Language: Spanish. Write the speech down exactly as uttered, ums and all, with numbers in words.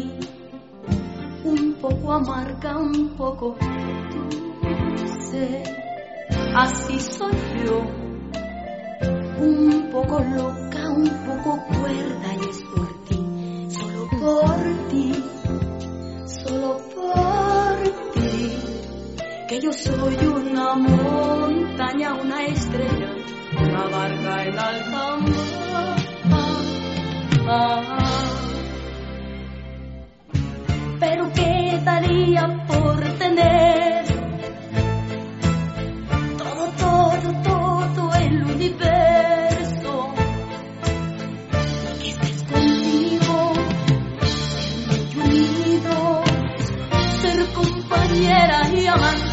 mí, un poco amarga, un poco dulce. Así soy yo, un poco loca, un poco cuerda, y es por ti, solo por ti, solo por ti, que yo soy una montaña, una estrella, una barca en alta mar. Ah, ah. Pero qué daría por tener todo, todo, todo el universo, que estés conmigo, ser muy unidos, ser compañera y amante.